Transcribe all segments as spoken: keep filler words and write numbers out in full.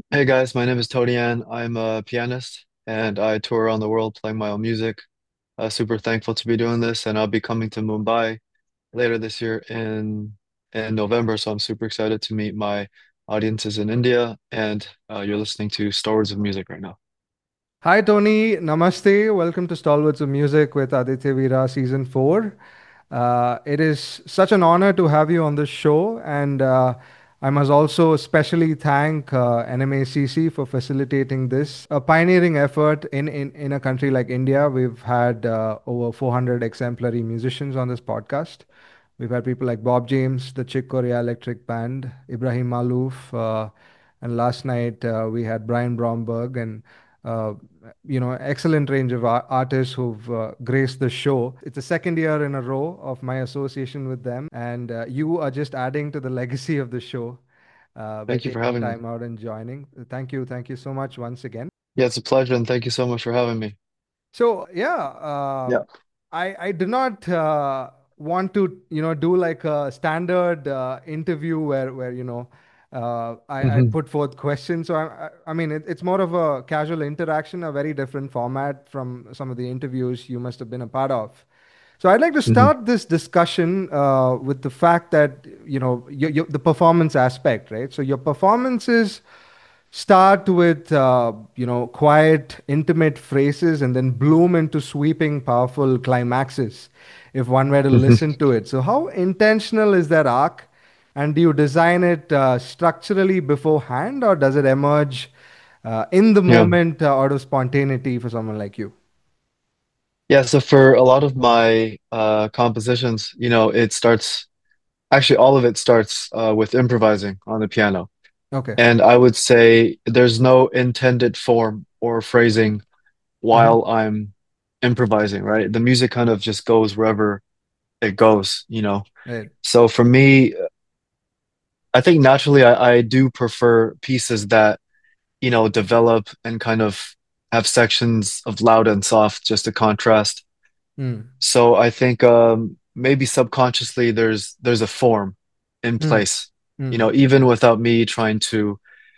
Hey guys, my name is Todian. I'm a pianist and I tour around the world playing my own music. Uh, super thankful to be doing this, and I'll be coming to Mumbai later this year in in November. So I'm super excited to meet my audiences in India. And uh, you're listening to Stories of Music right now. Hi, Tony. Namaste. Welcome to Stalwarts of Music with Aditya Veera Season four. Uh, it is such an honor to have you on this show, and uh, I must also especially thank uh, N M A C C for facilitating this, a pioneering effort in, in, in a country like India. We've had uh, over four hundred exemplary musicians on this podcast. We've had people like Bob James, the Chick Corea Electric Band, Ibrahim Malouf, uh, and last night uh, we had Brian Bromberg and uh, you know, excellent range of ar- artists who've uh, graced the show. It's the second year in a row of my association with them, and uh, you are just adding to the legacy of the show uh, by Thank you for taking having me. time out and joining. Thank you, thank you so much once again. Yeah, it's a pleasure, and thank you so much for having me. So yeah, uh, Yeah. I I do not uh, want to you know do like a standard uh, interview where where you know uh, I I hmm put forth questions. So I I, I mean it, it's more of a casual interaction, a very different format from some of the interviews you must have been a part of. So I'd like to hmm start this discussion uh, with the fact that you know your, your, the performance aspect, right? So your performances start with uh, you know quiet intimate phrases and then bloom into sweeping powerful climaxes if one were to hmm listen to it. So how intentional is that arc, and do you design it uh, structurally beforehand, or does it emerge uh, in the Yeah. moment uh, out of spontaneity for someone like you? Yeah, so for a lot of my uh compositions, you know, it starts actually all of it starts uh, with improvising on the piano. Okay. And I would say there's no intended form or phrasing Hmm. while I'm improvising, right? The music kind of just goes wherever it goes, you know. Right. So for me, I think naturally I, I do prefer pieces that, you know, develop and kind of have sections of loud and soft just to contrast. Mm. So I think um maybe subconsciously there's there's a form in Mm. place, you Mm. know, even without me trying to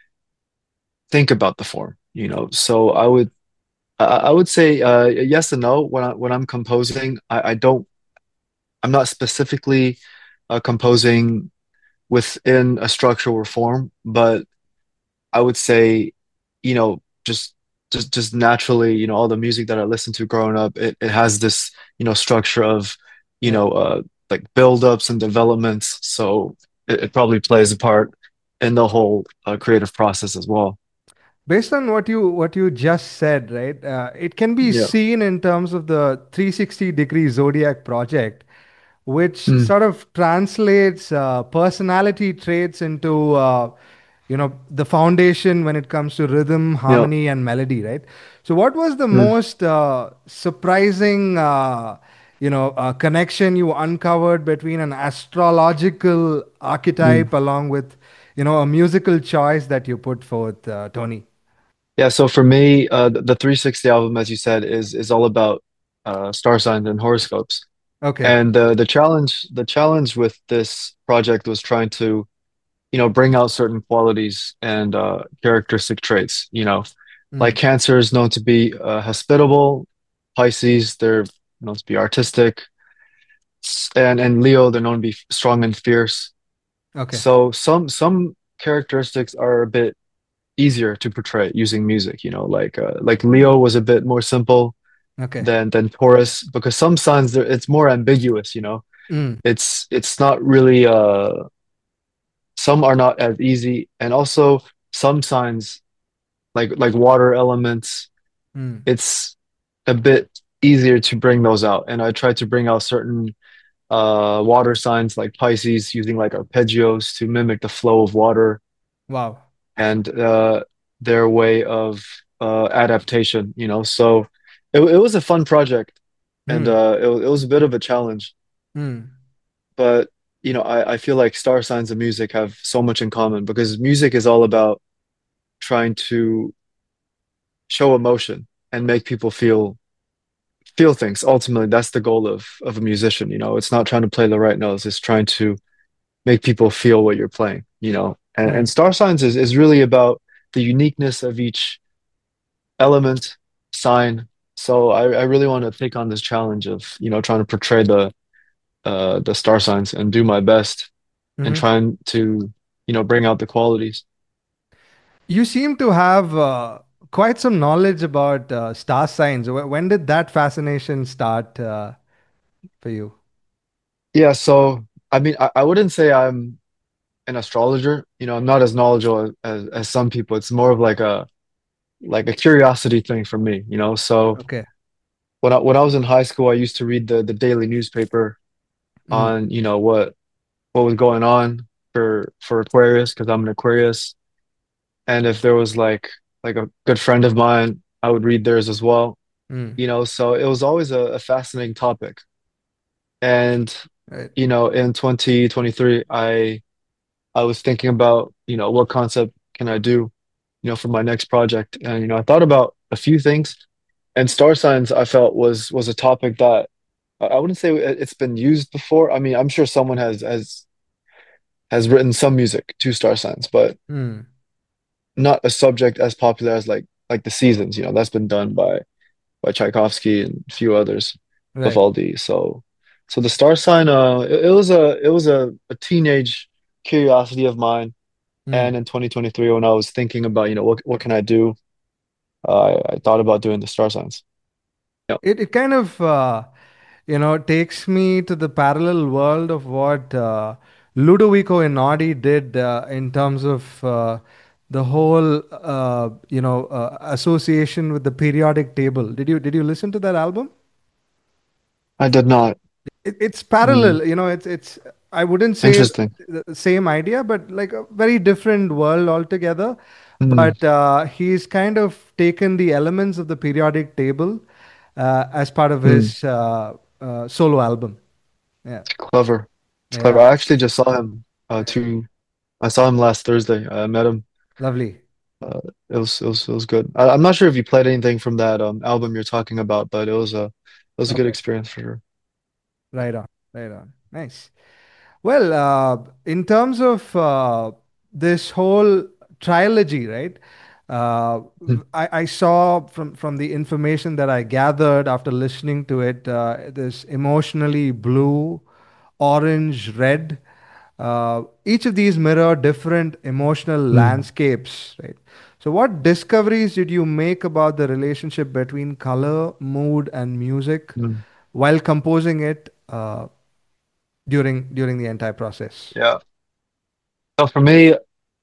think about the form, you know. So I would I I would say uh, yes and no. When I when I'm composing, I, I don't. I'm not specifically uh, composing within a structure or form, but I would say, you know, just just just naturally, you know, all the music that I listened to growing up, it, it has this, you know, structure of, you Right. know, uh, like build-ups and developments. So it, it probably plays a part in the whole uh, creative process as well. Based on what you what you just said, right? Uh, it can be Yeah. seen in terms of the three hundred sixty degree zodiac project, which Mm, sort of translates uh, personality traits into uh, you know the foundation when it comes to rhythm, yeah. harmony, and melody, right? So, what was the Mm, most uh, surprising uh, you know uh, connection you uncovered between an astrological mm. archetype along with you know a musical choice that you put forth, uh, Tony? Yeah, so for me, uh, the, the three sixty album, as you said, is is all about uh, star signs and horoscopes. Okay. And uh, the challenge, the challenge with this project was trying to, you know, bring out certain qualities and uh, characteristic traits. You know, like Mm. Cancer is known to be uh, hospitable, Pisces they're known to be artistic, s- and and Leo they're known to be strong and fierce. Okay. So some some characteristics are a bit easier to portray using music, you know, like uh, like Leo was a bit more simple Okay. than than Taurus because some signs there it's more ambiguous, you know. Mm. It's it's not really uh some are not as easy, and also some signs like like water elements, Mm. it's a bit easier to bring those out. And I try to bring out certain uh water signs like Pisces using like arpeggios to mimic the flow of water Wow. and uh, their way of uh, adaptation, you know. So it, it was a fun project, and Mm. uh, it, it was a bit of a challenge. Mm. But you know, I, I feel like star signs and music have so much in common because music is all about trying to show emotion and make people feel feel things. Ultimately, that's the goal of of a musician. You know, it's not trying to play the right notes; it's trying to make people feel what you're playing. You know, and, and Mm. star signs is is really about the uniqueness of each element, sign. So I, I really want to take on this challenge of, you know, trying to portray the uh the star signs and do my best and Hmm. trying to, you know, bring out the qualities. You seem to have uh, quite some knowledge about uh, star signs. Wh- When did that fascination start uh, for you? Yeah, so I mean I, I wouldn't say I'm an astrologer. You know, I'm not as knowledgeable as, as some people. It's more of like a like a curiosity thing for me, you know. So Okay. when I when I was in high school, I used to read the the daily newspaper Mm, on, you know, what what was going on for for Aquarius because I'm an Aquarius. And if there was like like a good friend of mine, I would read theirs as well. mm, You know, so it was always a, a fascinating topic. And right. you know, in twenty twenty-three, I I was thinking about, you know, what concept can I do, you know, for my next project. And you know, I thought about a few things. And star signs I felt was was a topic that I I wouldn't say it- it's been used before. I mean, I'm sure someone has has has written some music to star signs, but Mm, not a subject as popular as like like the seasons. You know, that's been done by by Tchaikovsky and a few others, right. Vivaldi. So so the star sign, uh, it, it was a it was a, a teenage curiosity of mine. Mm. And in twenty twenty-three, when I was thinking about, you know, what what can I do, uh, I, I thought about doing the star signs. Yeah, It it kind of uh, you know takes me to the parallel world of what uh, Ludovico Einaudi did uh, in terms of uh, the whole uh, you know uh, association with the periodic table. Did you did you listen to that album? I did not. It, it's Mm, parallel, you know. It's it's. I wouldn't say interesting. the same idea, but like a very different world altogether. Mm, But uh, he's kind of taken the elements of the periodic table uh, as part of mm, his uh, uh, solo album. Yeah, it's clever. It's clever. yeah, I actually just saw him uh two I saw him last Thursday. I met him. lovely. Uh, it was it was it was good. I, I'm not sure if you played anything from that um album you're talking about, but it was a it was a good Okay, experience for sure. right on, right on. Nice. Well, uh, in terms of uh, this whole trilogy, right? Uh, Mm, I, I saw from from the information that I gathered after listening to it, uh, this emotionally blue, orange, red. Uh, each of these mirror different emotional mm, landscapes, right? So, what discoveries did you make about the relationship between color, mood, and music mm. while composing it? Uh, during during the entire process. Yeah. So for me,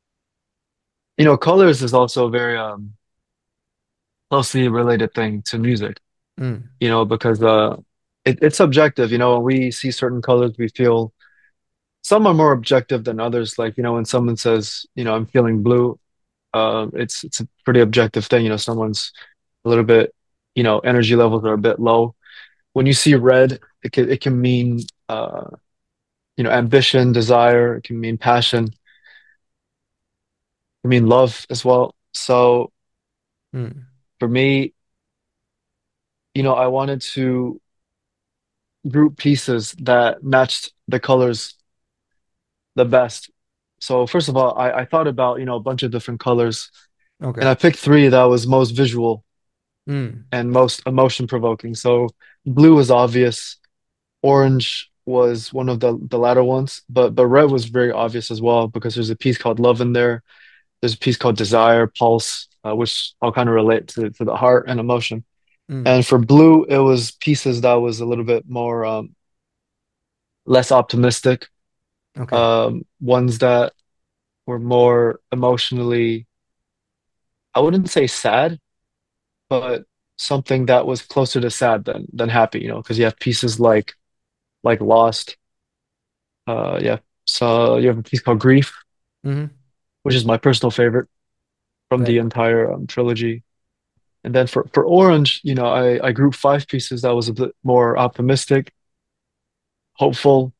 you know, colors is also a very um closely related thing to music, Mm, you know, because uh it, it's subjective, you know, when we see certain colors, we feel some are more objective than others. Like, you know, when someone says, you know, I'm feeling blue, uh, it's it's a pretty objective thing. You know, someone's a little bit, you know, energy levels are a bit low. When you see red, it can it can mean uh, you know, ambition, desire, it can mean passion, it can mean love as well. So mm, for me, you know, I wanted to group pieces that matched the colors the best. So first of all, I, I thought about, you know, a bunch of different colors and okay. I picked three that was most visual Mm, and most emotion provoking. So blue was obvious, orange was one of the the latter ones, but but red was very obvious as well because there's a piece called Love in there. There's a piece called Desire, Pulse, uh, which all kind of relate to to the heart and emotion. mm, And for blue, it was pieces that was a little bit more um, less optimistic, okay. um, ones that were more emotionally, I wouldn't say sad, but something that was closer to sad than than happy, you know, because you have pieces like like Lost. Uh, yeah. So you have a piece called Grief, Hmm. which is my personal favorite from Right. the entire um, trilogy. And then for for Orange, you know, I I grouped five pieces that was a bit more optimistic, hopeful,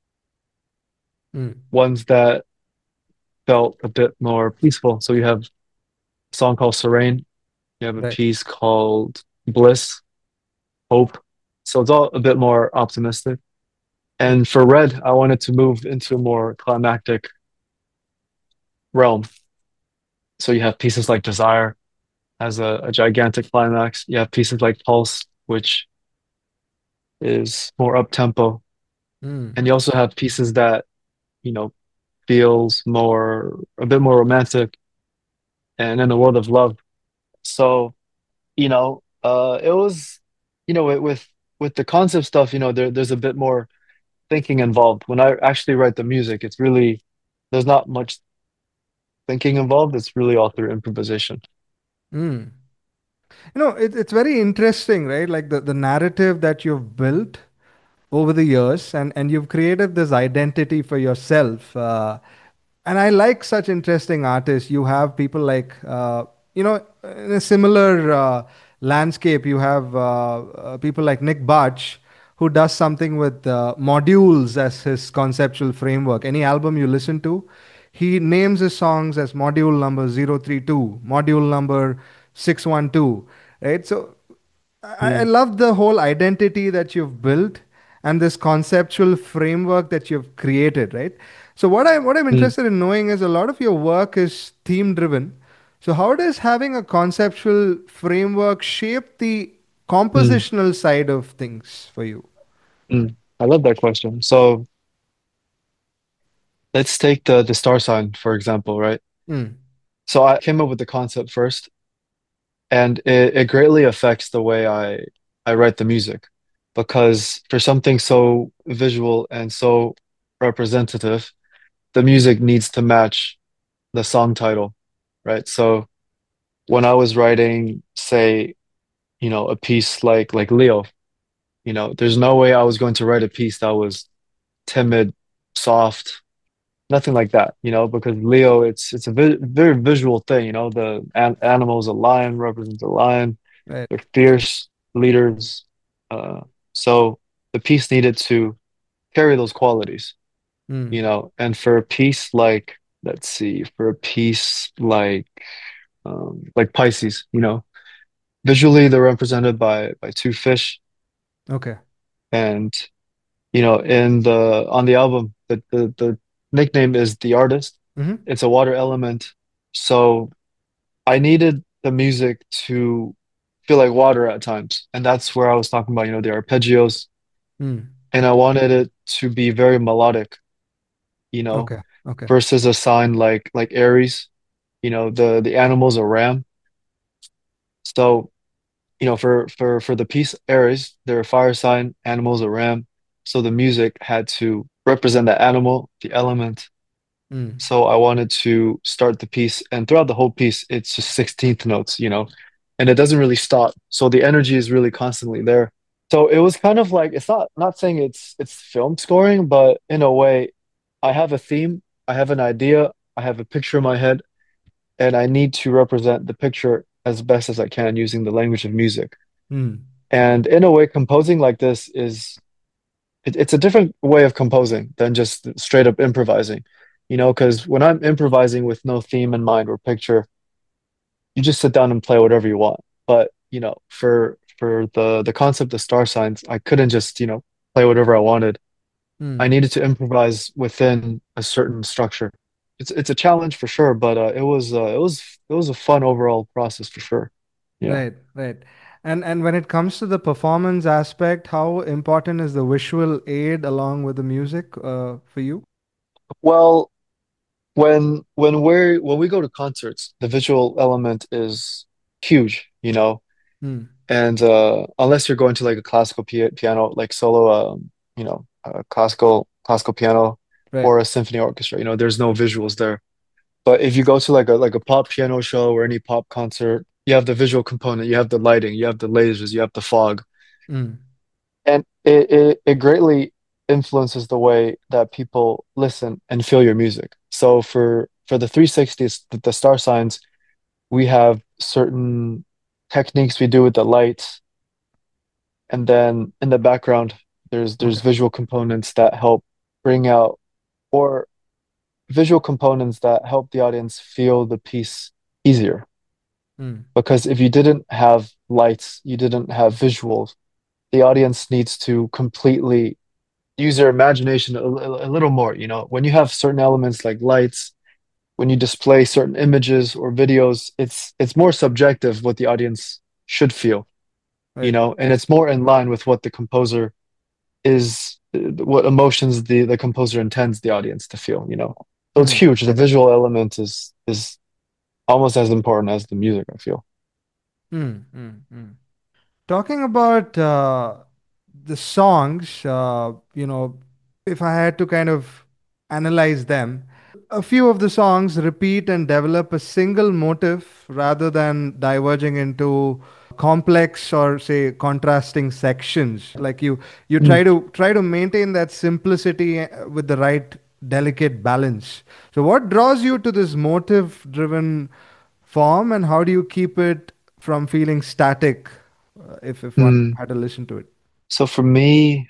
Mm, ones that felt a bit more peaceful. So you have a song called Serene, you have a right. piece called Bliss, Hope. So it's all a bit more optimistic. Mm, And for Red, I wanted to move into a more climactic realm. So you have pieces like Desire has a, a gigantic climax. You have pieces like Pulse, which is more up tempo. Mm. And you also have pieces that, you know, feels more a bit more romantic and in the world of love. So, you know, uh it was, you know, with with with the concept stuff, you know, there there's a bit more thinking involved. When I actually write the music, it's really there's not much thinking involved. It's really all through improvisation. Mm. You know, it, it's very interesting, right? Like the, the narrative that you've built over the years, and, and you've created this identity for yourself. Uh, and I like such interesting artists. You have people like, uh, you know, in a similar uh, landscape, you have uh, uh, people like Nick Bach, who does something with uh, modules as his conceptual framework. Any album you listen to, he names his songs as module number zero three two, module number six one two, right? So I, I Mm, love the whole identity that you've built and this conceptual framework that you've created, right? So what I what I'm mm, interested in knowing is a lot of your work is theme driven. So how does having a conceptual framework shape the mm, compositional side of things for you? mm. I love that question. So let's take the the star sign, for example, right? Mm, So I came up with the concept first, and it, it greatly affects the way I I write the music because for something so visual and so representative, the music needs to match the song title, right? So when I was writing, say, you know, a piece like like Leo, you know, there's no way I was going to write a piece that was timid, soft, nothing like that, you know, because Leo, it's it's a vi very visual thing, you know, the an animal is a lion, represents a lion, right. they're fierce leaders. Uh, so the piece needed to carry those qualities, you Mm, know, and for a piece like, let's see, for a piece like um, like Pisces, you know, visually they're represented by by two fish, okay. and you know, in the on the album, the the, the nickname is the artist. Mm-hmm. It's a water element, so I needed the music to feel like water at times, and that's where I was talking about, you know, the arpeggios, Mm, and I wanted it to be very melodic, you know, okay. Okay. versus a sign like like Aries, you know, the the animal's a ram. So, you know, for for for the piece Aries, they're a fire sign, animal's a ram. So the music had to represent the animal, the element. Mm, So I wanted to start the piece, and throughout the whole piece, it's just sixteenth notes, you know, and it doesn't really stop. So the energy is really constantly there. So it was kind of like it's not not saying it's it's film scoring, but in a way, I have a theme, I have an idea, I have a picture in my head, and I need to represent the picture as best as I can using the language of music. mm, And in a way, composing like this is it, it's a different way of composing than just straight up improvising, you know, because when I'm improvising with no theme in mind or picture, you just sit down and play whatever you want. But, you know, for for the the concept of star signs, I couldn't just, you know, play whatever I wanted. I mm. needed to improvise within a certain structure. It's it's a challenge for sure, but uh, it was uh, it was it was a fun overall process for sure. Yeah. Right, right. And and when it comes to the performance aspect, how important is the visual aid along with the music uh, for you? Well, when when we're when we go to concerts, the visual element is huge, you know. Mm, And uh, unless you're going to like a classical pi piano, like solo, um, you know, a classical classical piano right. or a symphony orchestra, you know, there's no visuals there. But if you go to like a like a pop piano show or any pop concert, you have the visual component, you have the lighting, you have the lasers, you have the fog, Mm, and it it, it greatly influences the way that people listen and feel your music. So for for the three sixties, the, the star signs, we have certain techniques we do with the lights, and then in the background, there's there's okay. visual components that help bring out or visual components that help the audience feel the piece easier. Mm, Because if you didn't have lights, you didn't have visuals, the audience needs to completely use their imagination a, a little more. You know, when you have certain elements like lights, when you display certain images or videos, it's it's more subjective what the audience should feel, you Right. know, and it's more in line with what the composer is, what emotions the the composer intends the audience to feel, you know. So it's Hmm. huge. The visual element is is almost as important as the music, I feel. Hmm. Hmm. Hmm. Talking about uh, the songs, uh, you know, if I had to kind of analyze them, a few of the songs repeat and develop a single motive rather than diverging into complex or say contrasting sections. Like you, you Mm. try to try to maintain that simplicity uh, with the right delicate balance. So, what draws you to this motive-driven form, and how do you keep it from feeling static uh, if if one Mm. had to listen to it? So for me,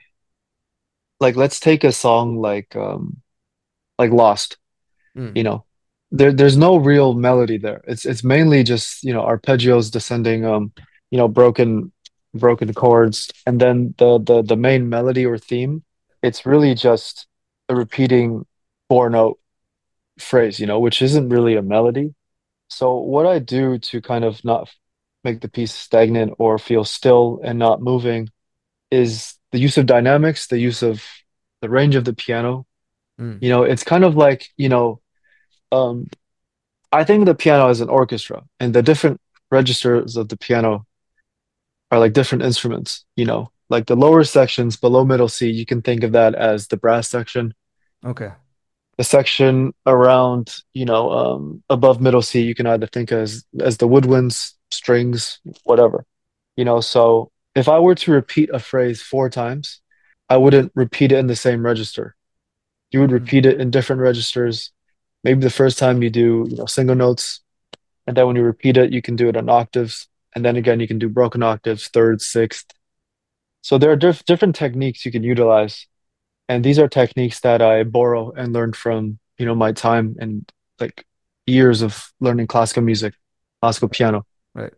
like let's take a song like um like Lost, Mm. you know. There there's no real melody there. It's it's mainly just, you know, arpeggios descending, um, you know, broken broken chords, and then the the the main melody or theme, it's really just a repeating four note phrase, you know, which isn't really a melody. So what I do to kind of not make the piece stagnant or feel still and not moving is the use of dynamics, the use of the range of the piano. Mm. You know, it's kind of like, you know, um, I think of the piano as an orchestra, and the different registers of the piano are like different instruments, you know, like the lower sections below middle C, you can think of that as the brass section. Okay. The section around, you know, um, above middle C, you can either think as as the woodwinds, strings, whatever, you know. So if I were to repeat a phrase four times, I wouldn't repeat it in the same register. You would Mm. repeat it in different registers. Maybe the first time you do, you know, single notes, and then when you repeat it, you can do it on octaves, and then again you can do broken octaves, third, sixth. So there are diff different techniques you can utilize, and these are techniques that I borrow and learned from, you know, my time and like years of learning classical music, classical piano. Right.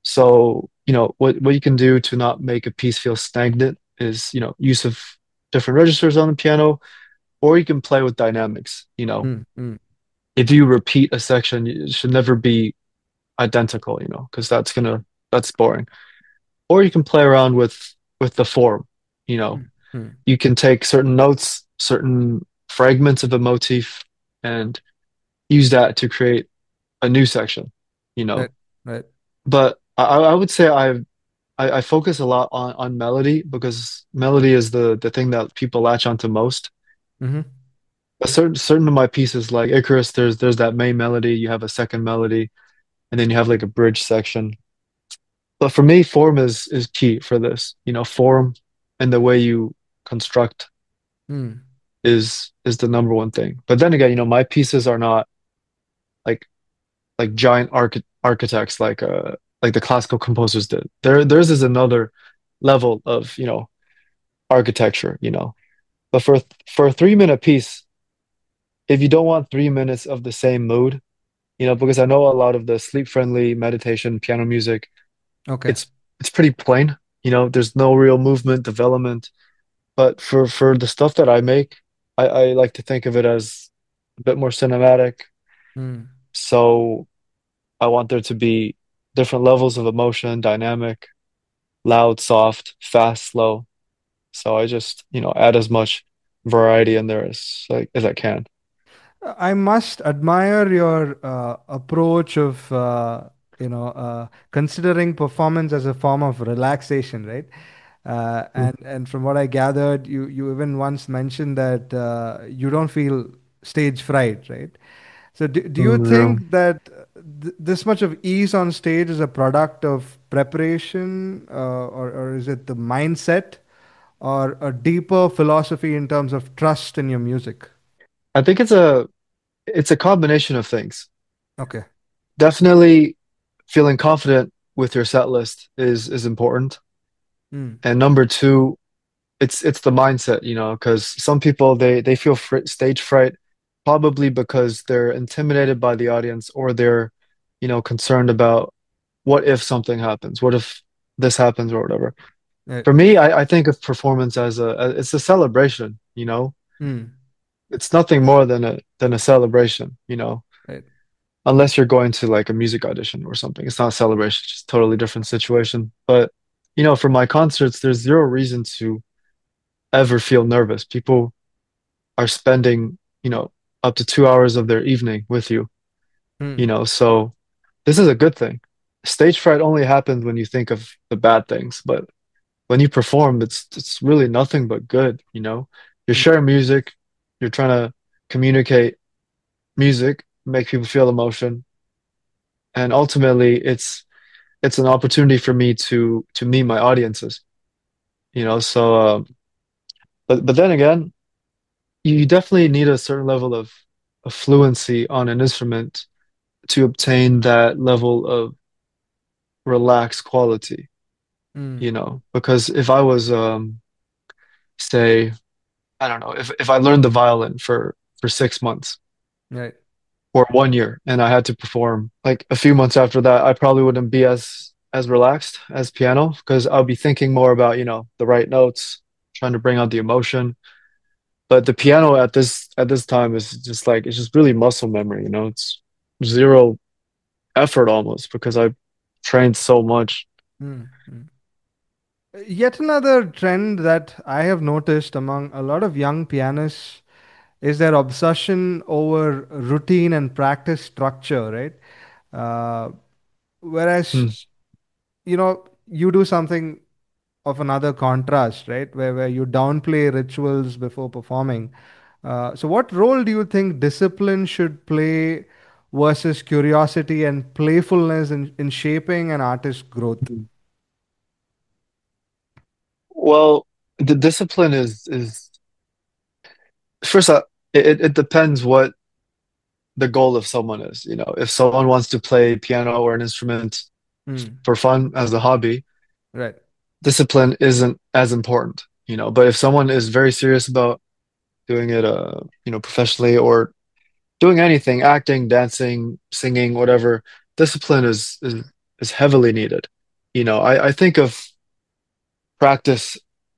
So, you know, what what you can do to not make a piece feel stagnant is, you know, use of different registers on the piano, or you can play with dynamics. You know, Mm. Mm. if you repeat a section, it should never be identical, you know, because that's gonna that's boring. Or you can play around with with the form, you know. Mm. Mm. You can take certain notes, certain fragments of a motif, and use that to create a new section, you Right. know. Right. But I, I would say I've I, I focus a lot on on melody because melody is the the thing that people latch onto most. Mm-hmm. A certain certain of my pieces, like Icarus, there's there's that main melody, you have a second melody, and then you have like a bridge section. But for me, form is is key for this. You know, form and the way you construct Mm. is is the number one thing. But then again, you know, my pieces are not like like giant arch architects like uh like the classical composers did. There theirs is another level of, you know, architecture, you know. But for for a three minute piece, if you don't want three minutes of the same mood, you know, because I know a lot of the sleep friendly meditation piano music, Okay. it's it's pretty plain. You know, there's no real movement, development. But for for the stuff that I make, I, I like to think of it as a bit more cinematic. Mm. So I want there to be different levels of emotion, dynamic, loud, soft, fast, slow. So I just, you know, add as much variety in there as like as I can. I must admire your uh, approach of uh, you know uh, considering performance as a form of relaxation, right? Uh, Mm. and and from what I gathered, you you even once mentioned that uh, you don't feel stage fright, right? So do, do you Mm, yeah. think that th this much of ease on stage is a product of preparation, uh, or or is it the mindset, or a deeper philosophy in terms of trust in your music? I think it's a it's a combination of things. Okay. Definitely feeling confident with your set list is is important. Mm. And number two, it's it's the mindset, you know, because some people they they feel fr stage fright probably because they're intimidated by the audience, or they're, you know, concerned about what if something happens, what if this happens or whatever. Right. For me, I, I think of performance as a as, it's a celebration, you know. Mm. It's nothing more than a than a celebration, you know. unless you're going to like a music audition or something. It's not a celebration, it's just totally different situation. But you know, for my concerts, there's zero reason to ever feel nervous. People are spending, you know, up to two hours of their evening with you, you Hmm. know, so this is a good thing. Stage fright only happens when you think of the bad things, but when you perform, it's it's really nothing but good, you know. You're Hmm. sharing music, you're trying to communicate music, make people feel emotion, and ultimately it's it's an opportunity for me to to meet my audiences, you know. So, um, but but then again, you definitely need a certain level of, of fluency on an instrument to obtain that level of relaxed quality, Hmm. you know. Because if I was, um, say, I don't know, if if I learned the violin for for six months Right. or one year and I had to perform like a few months after that, I probably wouldn't be as as relaxed as piano because I'll be thinking more about, you know, the right notes, trying to bring out the emotion. But the piano at this at this time is just like it's just really muscle memory, you know. It's zero effort almost because I trained so much. Hmm. Hmm. Yet another trend that I have noticed among a lot of young pianists is their obsession over routine and practice structure, right? Uh, Whereas, Hmm. you know, you do something of another contrast, right? Where, where you downplay rituals before performing. Uh, so, what role do you think discipline should play versus curiosity and playfulness in, in shaping an artist's growth? Well, the discipline is is first uh, it it depends what the goal of someone is. You know, if someone wants to play piano or an instrument Hmm. for fun as a hobby, Right. discipline isn't as important, you know. But if someone is very serious about doing it, uh, you know, professionally or doing anything, acting, dancing, singing, whatever, discipline is is is heavily needed. You know, I, I think of practice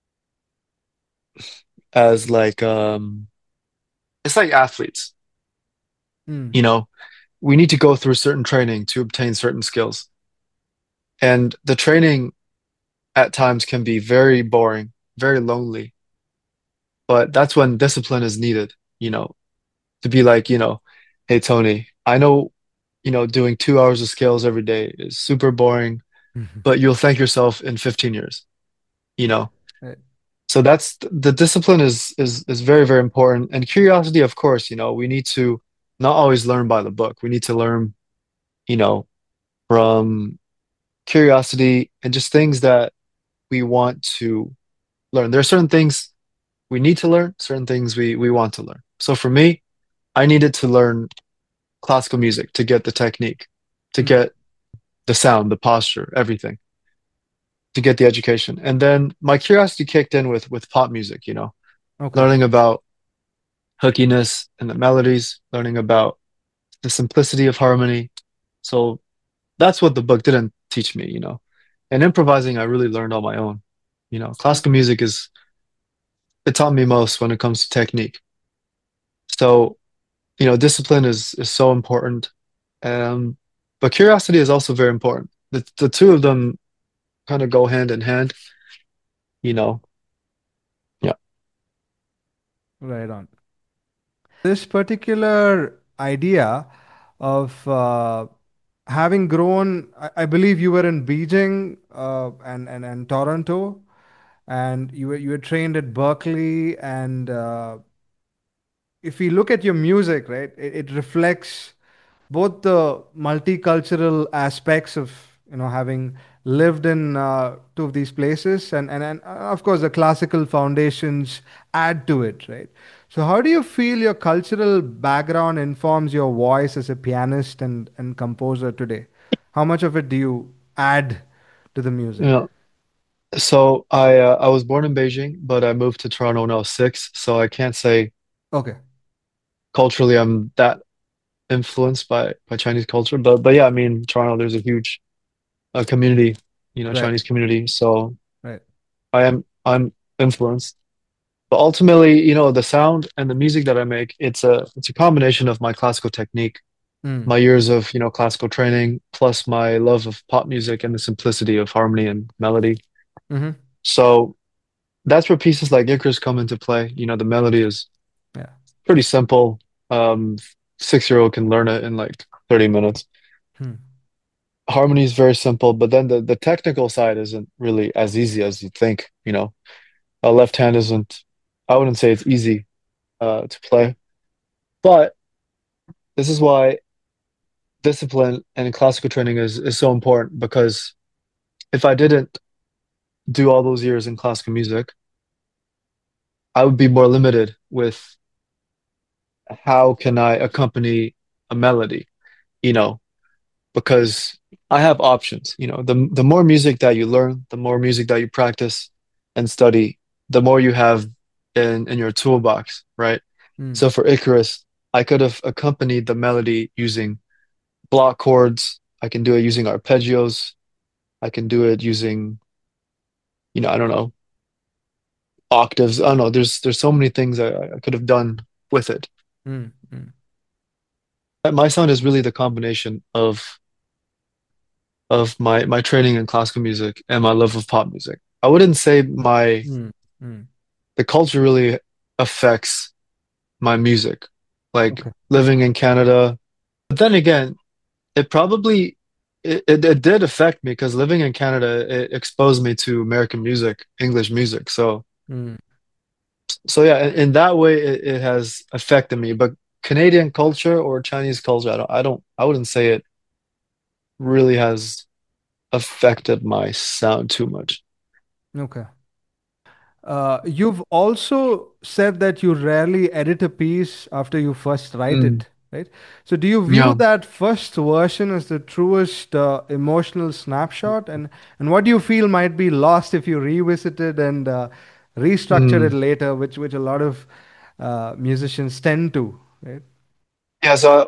as like um it's like athletes, Hmm. you know, we need to go through certain training to obtain certain skills. And the training at times can be very boring, very lonely, but that's when discipline is needed, you know, to be like, you know, hey Tony, I know, you know, doing two hours of scales every day is super boring, but you'll thank yourself in fifteen years, you Right. know. Right. So that's the discipline is is is very, very important. And curiosity, of course, you know, we need to not always learn by the book. We need to learn, you know, from curiosity and just things that we want to learn. There are certain things we need to learn, certain things we we want to learn. So for me, I needed to learn classical music to get the technique, to Hmm. get the sound, the posture, everything, to get the education. And then my curiosity kicked in with with pop music, you know, Okay. learning about hookiness and the melodies, learning about the simplicity of harmony. So that's what the book didn't teach me, you know. And improvising, I really learned on my own. You know, classical music is it taught me most when it comes to technique. So, you know, discipline is is so important. Um, but curiosity is also very important. The the two of them kind of go hand in hand, you know. Yeah. Right on. This particular idea of uh, having grown, I, I believe you were in Beijing uh, and, and and Toronto, and you were you were trained at Berkeley. And uh, if we look at your music, right, it, it reflects both the multicultural aspects of you know having lived in uh, two of these places, and, and and uh, of course the classical foundations add to it, right? So how do you feel your cultural background informs your voice as a pianist and and composer today? How much of it do you add to the music? Yeah. So I uh, I was born in Beijing, but I moved to Toronto when I was six, so I can't say Okay. culturally I'm that influenced by by Chinese culture. But but yeah, I mean Toronto, there's a huge uh, community, you know, Right. Chinese community. So Right. I am I'm influenced. But ultimately, you know, the sound and the music that I make, it's a it's a combination of my classical technique Mm. My years of, you know, classical training, plus my love of pop music and the simplicity of harmony and melody. Mm-hmm. So that's where pieces like Icarus come into play. You know, the melody is Yeah. pretty simple. Um, Six-year-old can learn it in like thirty minutes. Hmm. Harmony is very simple, but then the, the technical side isn't really as easy as you think, you know. A left hand isn't, I wouldn't say it's easy uh, to play, but this is why discipline and classical training is, is so important because if I didn't do all those years in classical music, I would be more limited with how can I accompany a melody, you know, because I have options. You know, the the more music that you learn, the more music that you practice and study, the more you have in in your toolbox, right? Mm. So for Icarus, I could have accompanied the melody using block chords. I can do it using arpeggios. I can do it using, you know, I don't know, octaves. I don't know. There's there's so many things I, I could have done with it. Mm. Mm. But my sound is really the combination of of my my training in classical music and my love of pop music. I wouldn't say my Mm. Mm. the culture really affects my music, like Okay. living in Canada. But then again, it probably it, it, it did affect me because living in Canada, it exposed me to American music, English music. So Mm. so yeah, in, in that way it, it has affected me. But Canadian culture or Chinese culture, I don't I don't I wouldn't say it really has affected my sound too much. Okay. Uh, you've also said that you rarely edit a piece after you first write Mm, it, right? So, do you view yeah. that first version as the truest uh, emotional snapshot? And, and what do you feel might be lost if you revisit it and uh, restructure it Mm. later, which, which a lot of uh, musicians tend to, right? Yeah, so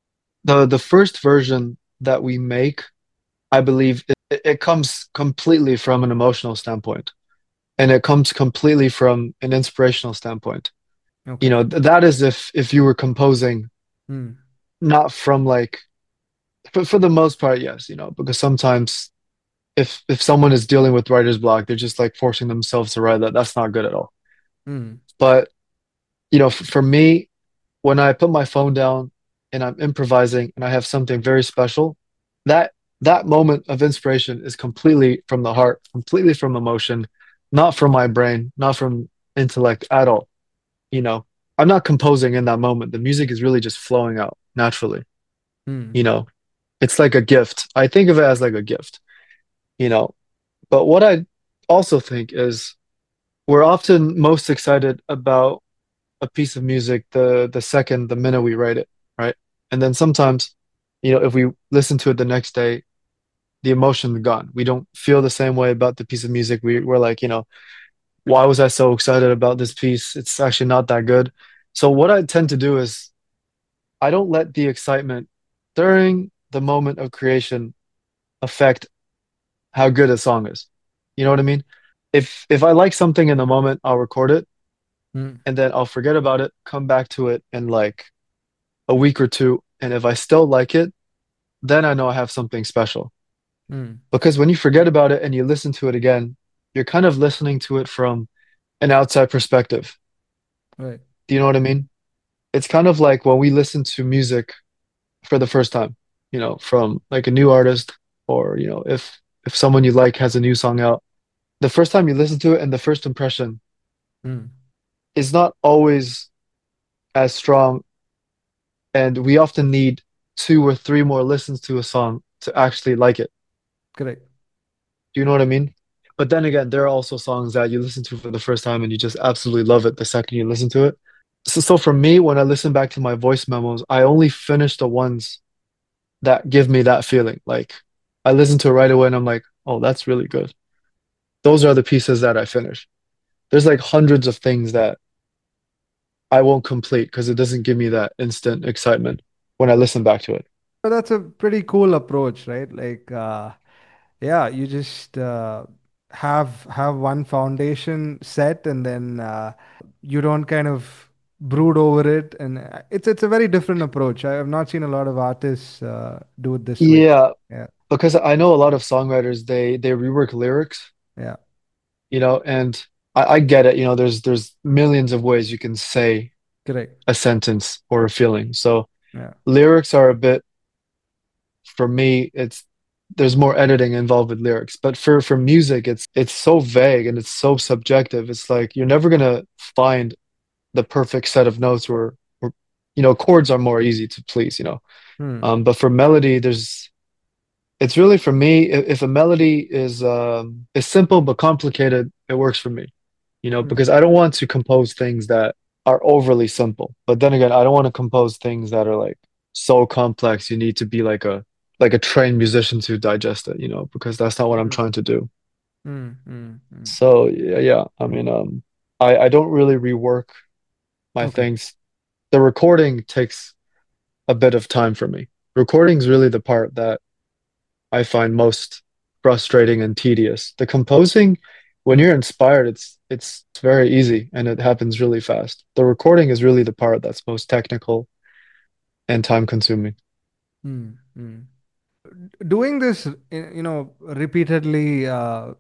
the the first version that we make, I believe it, it comes completely from an emotional standpoint, and it comes completely from an inspirational standpoint. You Okay. know, th that is if if you were composing Hmm. not from like for, for the most part, yes, you know, because sometimes if if someone is dealing with writer's block, they're just like forcing themselves to write that. That's not good at all. Hmm. But you know, f for me, when I put my phone down and I'm improvising and I have something very special, that that moment of inspiration is completely from the heart, completely from emotion, not from my brain, not from intellect at all. You know, I'm not composing in that moment. The music is really just flowing out naturally. Hmm. You know, it's like a gift. I think of it as like a gift, you know. But what I also think is we're often most excited about a piece of music the the second, the minute we write it, right? And then sometimes, you know, if we listen to it the next day, the emotion's gone. We don't feel the same way about the piece of music. We we're like, you know, why was I so excited about this piece? It's actually not that good. So what I tend to do is I don't let the excitement during the moment of creation affect how good a song is. You know what I mean? If if I like something in the moment, I'll record it Hmm. and then I'll forget about it, come back to it in like a week or two. And if I still like it, then I know I have something special. Hmm. Because when you forget about it and you listen to it again, you're kind of listening to it from an outside perspective. Right. Do you know what I mean? It's kind of like when we listen to music for the first time, you know, from like a new artist or, you know, if if someone you like has a new song out, the first time you listen to it and the first impression Hmm. is not always as strong. And we often need two or three more listens to a song to actually like it. Correct. Do you know what I mean? But then again, there are also songs that you listen to for the first time and you just absolutely love it the second you listen to it. So, so for me, when I listen back to my voice memos, I only finish the ones that give me that feeling. Like I listen to it right away and I'm like, oh, that's really good. Those are the pieces that I finish. There's like hundreds of things that I won't complete because it doesn't give me that instant excitement when I listen back to it. So that's a pretty cool approach, right? Like, uh, yeah, you just uh, have have one foundation set, and then uh, you don't kind of brood over it, and uh, it's it's a very different approach. I have not seen a lot of artists uh, do it this way. Yeah, Yeah, because I know a lot of songwriters they they rework lyrics, yeah, you know, and I, I get it, you know, there's there's millions of ways you can say correct. a sentence or a feeling. So Yeah. lyrics are a bit for me, it's there's more editing involved with lyrics. But for for music, it's it's so vague and it's so subjective. It's like you're never gonna find the perfect set of notes where, where you know, chords are more easy to please, you know. Hmm. Um, but for melody, there's it's really for me, if, if a melody is um is simple but complicated, it works for me, you know, Hmm. because I don't want to compose things that are overly simple. But then again, I don't want to compose things that are like so complex you need to be like a like a trained musician to digest it, you know, because that's not what I'm Hmm. trying to do. Hmm. Hmm. Hmm. So yeah, yeah. I mean, um, I I don't really rework my Okay. things. The recording takes a bit of time for me. Recording is really the part that I find most frustrating and tedious. The composing, when Hmm. you're inspired, it's it's very easy and it happens really fast. The recording is really the part that's most technical and time consuming. Hmm. Hmm. Doing this, y- you know, repeatedly uh,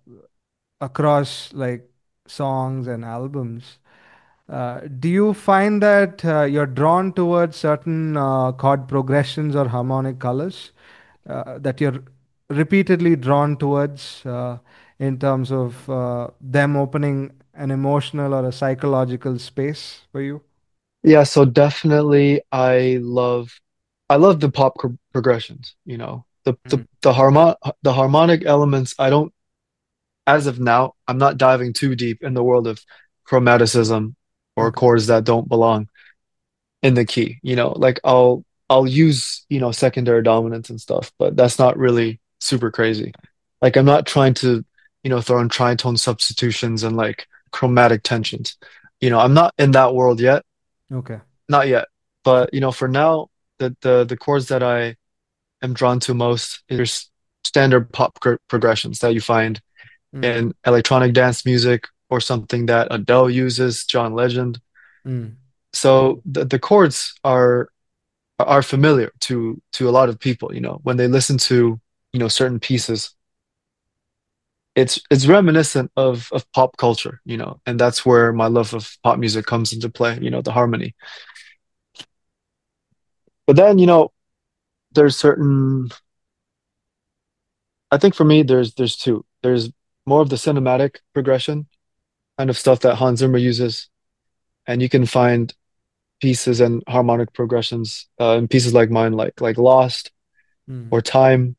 across like songs and albums, uh, do you find that uh, you're drawn towards certain uh, chord progressions or harmonic colors uh, that you're repeatedly drawn towards uh, in terms of uh, them opening an emotional or a psychological space for you? Yeah, so definitely I love I love the pop pro progressions, you know. The the Mm. the harmon the harmonic elements, I don't as of now, I'm not diving too deep in the world of chromaticism or Okay. chords that don't belong in the key. You know, like I'll I'll use, you know, secondary dominants and stuff, but that's not really super crazy. Like I'm not trying to, you know, throw in tritone substitutions and like chromatic tensions. You know, I'm not in that world yet, Okay. not yet. But, you know, for now, the the the chords that I am drawn to most is standard pop gr progressions that you find Mm. in electronic dance music or something that Adele uses, John Legend. Mm. So the, the chords are are familiar to to a lot of people, you know, when they listen to, you know, certain pieces. It's it's reminiscent of of pop culture, you know, and that's where my love of pop music comes into play, you know, the harmony. But then, you know, there's certain I think for me there's there's two. There's more of the cinematic progression kind of stuff that Hans Zimmer uses, and you can find pieces and harmonic progressions uh, in pieces like mine, like like Lost Mm. or Time,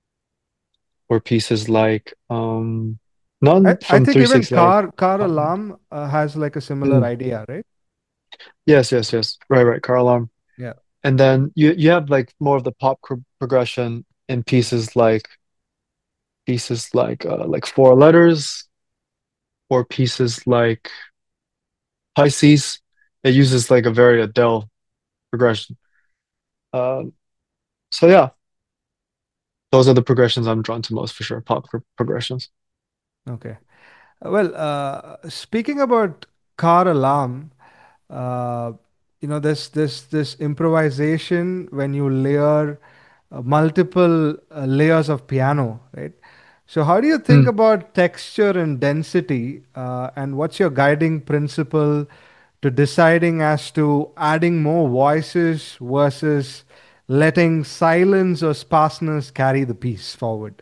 or pieces like um I, none I from think even three sixty like car car um, alarm uh, has like a similar mm, idea, right? yes, yes, yes, right, right, car alarm. Yeah. And then you you have like more of the pop pro progression in Mm. pieces like pieces like uh, like four letters or pieces like Pisces. It uses like a very Adele progression. Um, so yeah, those are the progressions I'm drawn to most for sure, pop pro progressions. Okay. Well, uh, speaking about car alarm, uh, you know, this this this improvisation when you layer uh, multiple uh, layers of piano, right? So, how do you think Mm. about texture and density, uh, and what's your guiding principle to deciding as to adding more voices versus letting silence or sparseness carry the piece forward?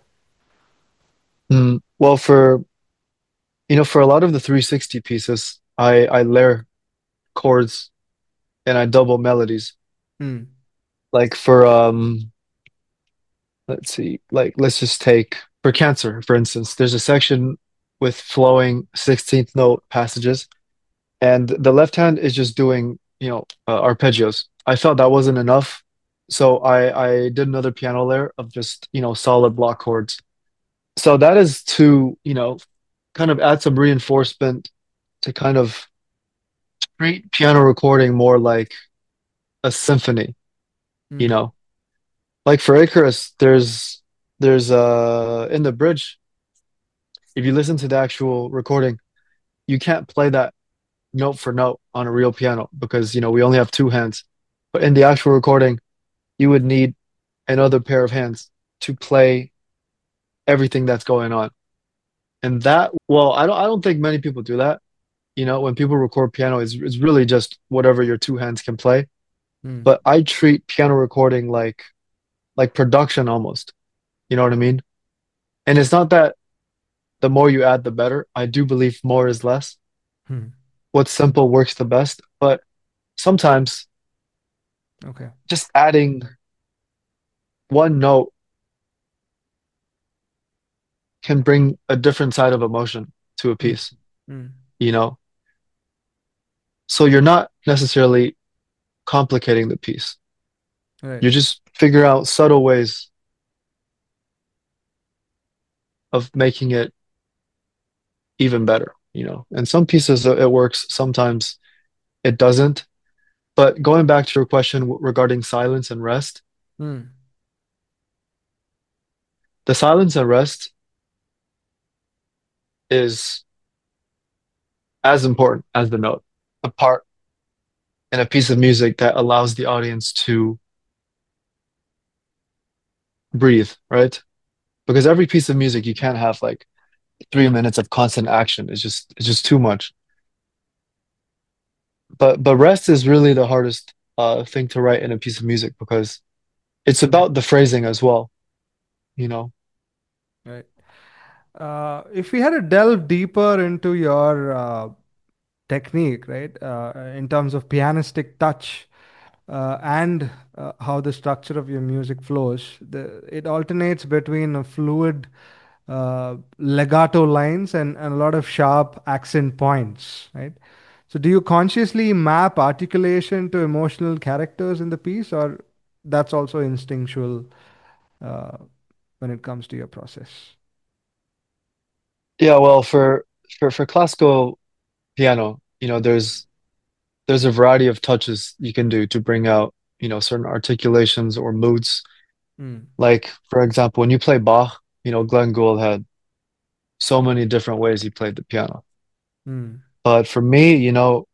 Mm. Well, for you know, for a lot of the three sixty pieces, I I layer chords and I double melodies. Mm, Like for um, let's see, like let's just take for Cancer, for instance, there's a section with flowing sixteenth note passages, and the left hand is just doing, you know, uh, arpeggios. I felt that wasn't enough, so I I did another piano layer of just, you know, solid block chords. So that is to, you know, kind of add some reinforcement to kind of treat piano recording more like a symphony, you mm, know. Like for Icarus, there's there's uh in the bridge, if you listen to the actual recording, you can't play that note for note on a real piano because, you know, we only have two hands. But in the actual recording, you would need another pair of hands to play everything that's going on. And that, well, I don't I don't think many people do that. You know, when people record piano, it's it's really just whatever your two hands can play. Hmm. But I treat piano recording like like production almost. You know what I mean? And it's not that the more you add, the better. I do believe more is less. Hmm. What's simple works the best. But sometimes Okay. just adding one note can bring a different side of emotion to a Hmm. piece, Hmm. you know? So you're not necessarily complicating the piece. Right. You just figure out subtle ways of making it even better, you know? And some pieces uh, it works, sometimes it doesn't. But going back to your question w- regarding silence and rest, Hmm. the silence and rest is as important as the note, a part in a piece of music that allows the audience to breathe, right? Because every piece of music you can't have like three minutes of constant action. It's just it's just too much. But but rest is really the hardest uh thing to write in a piece of music because it's Hmm. about the phrasing as well, you know. Right. Uh, if we had to delve deeper into your uh, technique, right, uh, in terms of pianistic touch uh, and uh, how the structure of your music flows, the, it alternates between a fluid uh, legato lines and, and a lot of sharp accent points, right? So, do you consciously map articulation to emotional characters in the piece, or that's also instinctual uh, when it comes to your process? Yeah, well, for for for classical piano, you know, there's there's a variety of touches you can do to bring out, you know, certain articulations or moods. Mm, Like, for example, when you play Bach, you know, Glenn Gould had so many different ways he played the piano. mm, But for me, you know,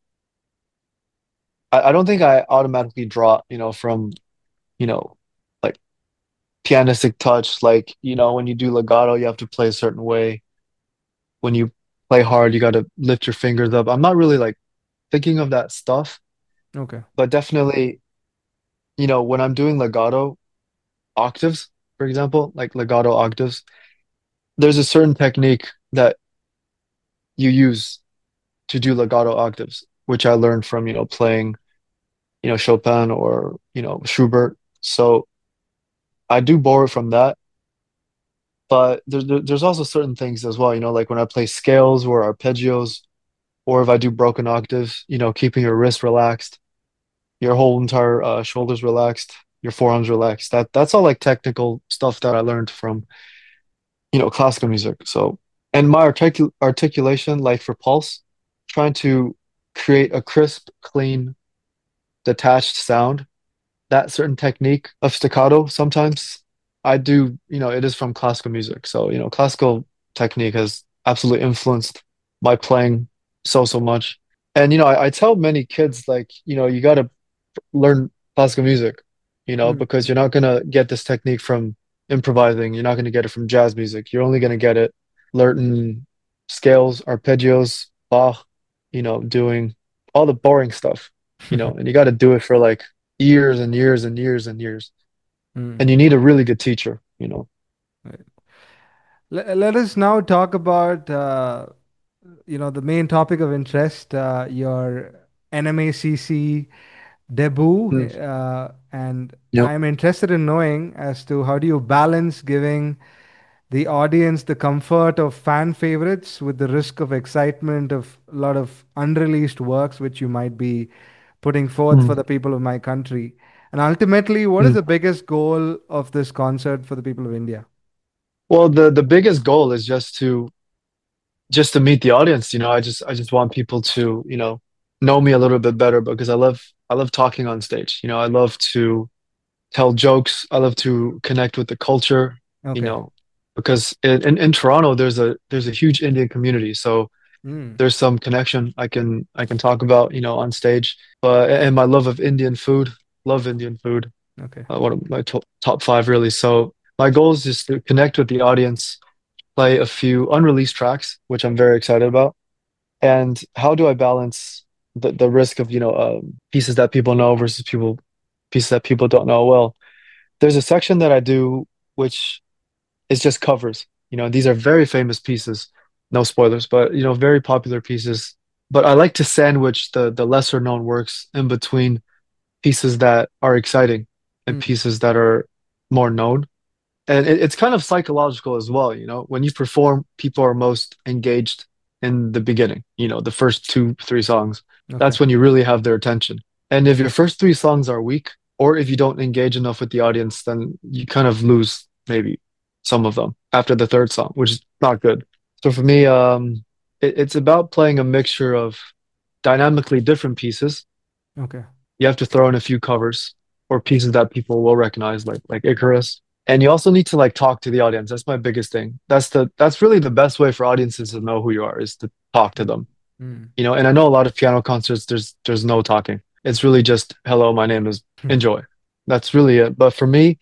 I, I don't think I automatically draw, you know, from, you know, like pianistic touch. Like, you know, when you do legato, you have to play a certain way. When you play hard, you got to lift your fingers up. I'm not really like thinking of that stuff, okay. but definitely, you know, when I'm doing legato octaves, for example, like legato octaves, there's a certain technique that you use to do legato octaves, which I learned from, you know, playing, you know, Chopin or, you know, Schubert. So I do borrow from that, but there, there, there's also certain things as well, you know, like when I play scales or arpeggios, or if I do broken octaves, you know, keeping your wrist relaxed, your whole entire uh, shoulders relaxed, your forearms relaxed. That that's all like technical stuff that I learned from, you know, classical music. So, and my articul articulation, like for pulse, trying to create a crisp, clean, detached sound. That certain technique of staccato, sometimes I do, you know, it is from classical music. So, you know, classical technique has absolutely influenced my playing so, so much. And, you know, I, I tell many kids, like, you know, you got to learn classical music, you know, Mm, because you're not going to get this technique from improvising. You're not going to get it from jazz music. You're only going to get it learning scales, arpeggios, Bach, you know, doing all the boring stuff, you know, and you got to do it for like years and years and years and years. And mm. you need a really good teacher, you know. Right. Let, let us now talk about uh, you know the main topic of interest, uh, your N M A C C debut, Mm. uh, and Yep. I'm interested in knowing as to how do you balance giving the audience the comfort of fan favorites with the risk of excitement of a lot of unreleased works which you might be putting forth for Mm. the people of my country. And ultimately, what is Mm. the biggest goal of this concert for the people of India? Well, the the biggest goal is just to just to meet the audience, you know. I just I just want people to, you know, know me a little bit better because I love I love talking on stage. You know, I love to tell jokes. I love to connect with the culture, you Okay. know, because in, in, in Toronto there's a there's a huge Indian community. So Mm. there's some connection I can I can talk about, you know, on stage. But and my love of Indian food, love Indian food, Okay. uh, one of my top top five really. So my goal is just to connect with the audience, play a few unreleased tracks, which I'm very excited about. And how do I balance the the risk of, you know, um, pieces that people know versus people pieces that people don't know? Well, there's a section that I do which is just covers. You know, these are very famous pieces. No spoilers, but you know, very popular pieces. But I like to sandwich the the lesser known works in between pieces that are exciting and Mm. pieces that are more known. And it, it's kind of psychological as well, you know. When you perform, people are most engaged in the beginning, you know, the first two, three songs. Okay. That's when you really have their attention. And if your first three songs are weak, or if you don't engage enough with the audience, then you kind of lose maybe some of them after the third song, which is not good. So for me, um, it, it's about playing a mixture of dynamically different pieces. Okay. You have to throw in a few covers or pieces that people will recognize, like like Icarus. And you also need to like talk to the audience. That's my biggest thing. That's the that's really the best way for audiences to know who you are is to talk to Mm. them. Mm. You know, and I know a lot of piano concerts, there's there's no talking. It's really just, hello, my name is, enjoy. That's really it. But for me,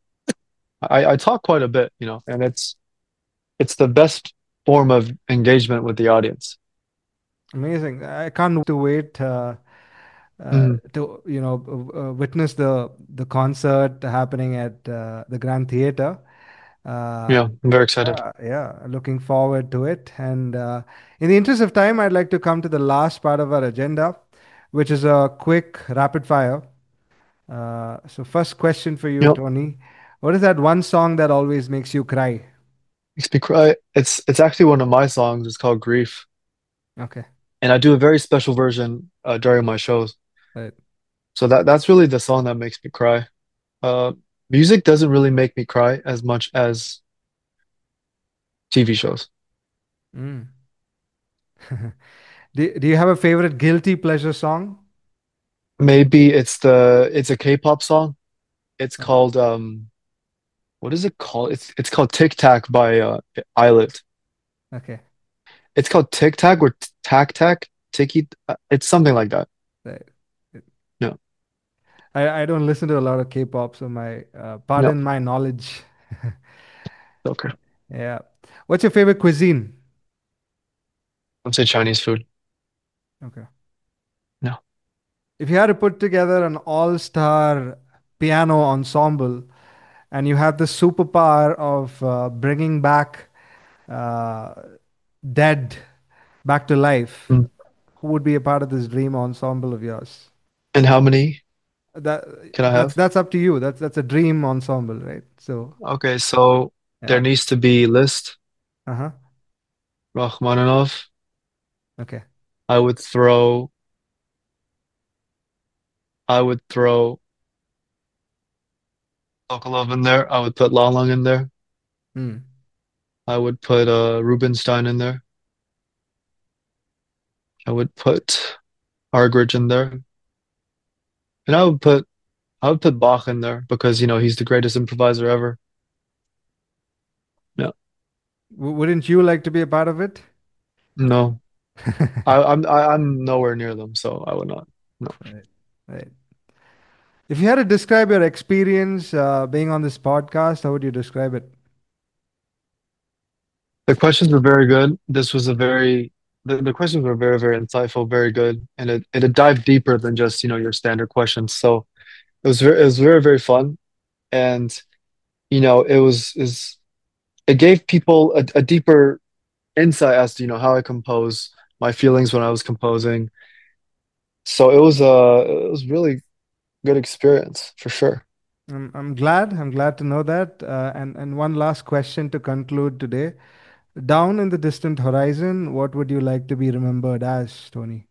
I, I talk quite a bit, you know, and it's it's the best form of engagement with the audience. Amazing. I can't to wait uh, uh, Mhm. to you know uh, uh, witness the the concert happening at uh, the Grand Theater. Uh, Yeah, I'm very excited. yeah, yeah, looking forward to it. And uh, in the interest of time, I'd like to come to the last part of our agenda, which is a quick rapid fire. Uh, so, first question for you, Yep. Tony. What is that one song that always makes you cry? Makes me cry. It's it's actually one of my songs. It's called Grief. Okay, And I do a very special version uh, during my shows. right. So that that's really the song that makes me cry. Uh, music doesn't really make me cry as much as T V shows. Mm. Do, do you have a favorite guilty pleasure song? Maybe it's the it's a K-pop song. It's Uh, called um what is it called? It's it's called Tic Tac by uh Islet. okay, It's called Tic Tac or Tac Tac Tiki. uh, It's something like that. right. No, I, I don't listen to a lot of K-pop, so my uh, no, pardon my knowledge. okay. Yeah. What's your favorite cuisine? Don't say Chinese food. Okay. No. If you had to put together an all-star piano ensemble and you had the superpower of uh, bringing back uh, dead back to life, Mm. who would be a part of this dream ensemble of yours? And how many That can I that's have? that's up to you. That's that's a dream ensemble, right? So Okay, so there yeah. needs to be Liszt, Uh-huh. Rachmaninoff. Okay. I would throw I would throw Sokolov in there. I would put Lang Lang in there. Hmm. I would put uh Rubinstein in there. I would put Argerich in there. And I would put I would put Bach in there because you know he's the greatest improviser ever. No, W- wouldn't you like to be a part of it? no, I, I'm I, I'm nowhere near them, so I would not. No, Right. Right. If you had to describe your experience uh, being on this podcast, how would you describe it? the questions were very good. This was a very the, the questions were very very insightful, very good, and it and it dived deeper than just you know your standard questions. So it was very it was very very fun, and you know it was is it gave people a, a deeper insight as to you know how I compose, my feelings when I was composing. So it was a it was really good experience for sure. I'm, I'm glad. I'm glad to know that. Uh, and, and one last question to conclude today. Down in the distant horizon, what would you like to be remembered as, Tony?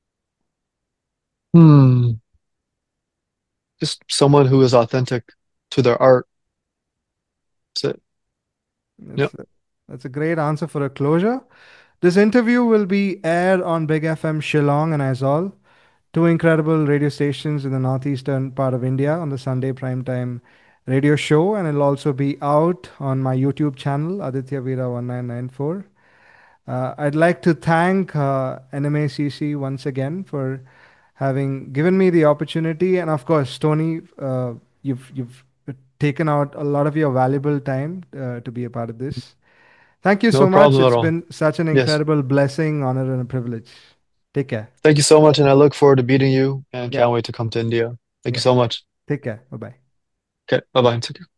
Hmm. Just someone who is authentic to their art. That's it. That's, Yep. that's a great answer for a closure. This interview will be aired on Big F M Shillong and Aizawl, two incredible radio stations in the northeastern part of India on the Sunday primetime radio show, and it'll also be out on my YouTube channel, Aditya Veera one nine nine four. Uh, I'd like to thank uh, N M A C C once again for having given me the opportunity, and of course, Tony, uh, you've you've taken out a lot of your valuable time uh, to be a part of this. Thank you No so much. problem at It's all. been such an Yes. incredible blessing, honor, and a privilege. Take care. Thank you so much, and I look forward to meeting you and Yeah, can't wait to come to India. Thank you yeah. so much. Take care. Bye bye. Okay, bye bye.